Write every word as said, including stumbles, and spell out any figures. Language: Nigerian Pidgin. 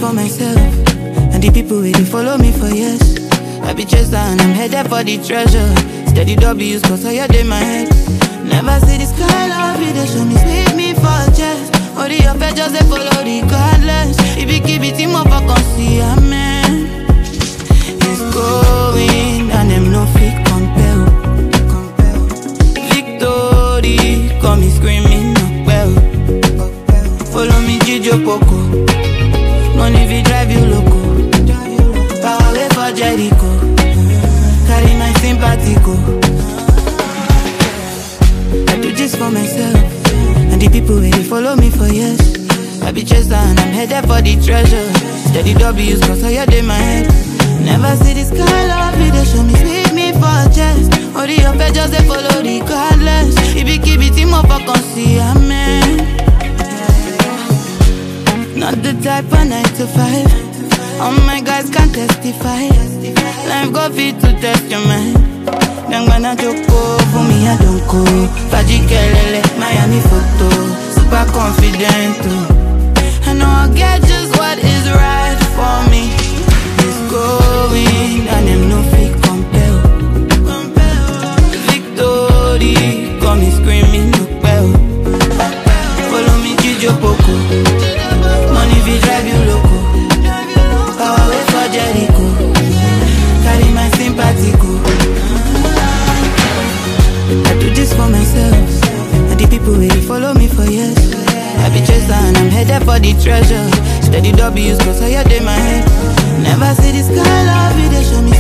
for myself and the people who they follow me for years. I be chaser and I'm headed for the treasure. Steady W's cause I heard in my head. Never see this kind of video, show me sweet me for chest. Or the up just they follow the godless. If you keep it team up, I can see a man. It's going and them no fit compel. Victory, call me screaming up well. Follow me Gijo Poco. Money we drive you loco. Power way for Jericho. Carry my sympathy go. I do this for myself and the people who they follow me for years. I be chaser and I'm headed for the treasure. Steady W's cause I heard in my head. Never see this kind of video, show me sweet me for chest. Or the up just they follow the godless. If you keep it team up, I can see a man. Not the type of nine to five. All my guys can testify. Life go fit to test your mind. Young man a joko, for me I don't go. Faji Kelele, Miami photo. Super confident too. I know I'll get just what is right for me. It's going and them no fit compel. Victory, call me screaming no bell. Follow me Gijo Poco. Money we drive you loco. Power way for Jericho. Carry my sympathy go. I do this for myself and the people who they follow me for years. I be chaser and I'm headed for the treasure. Steady W's cause I heard in my head. Never see this kind of video, show me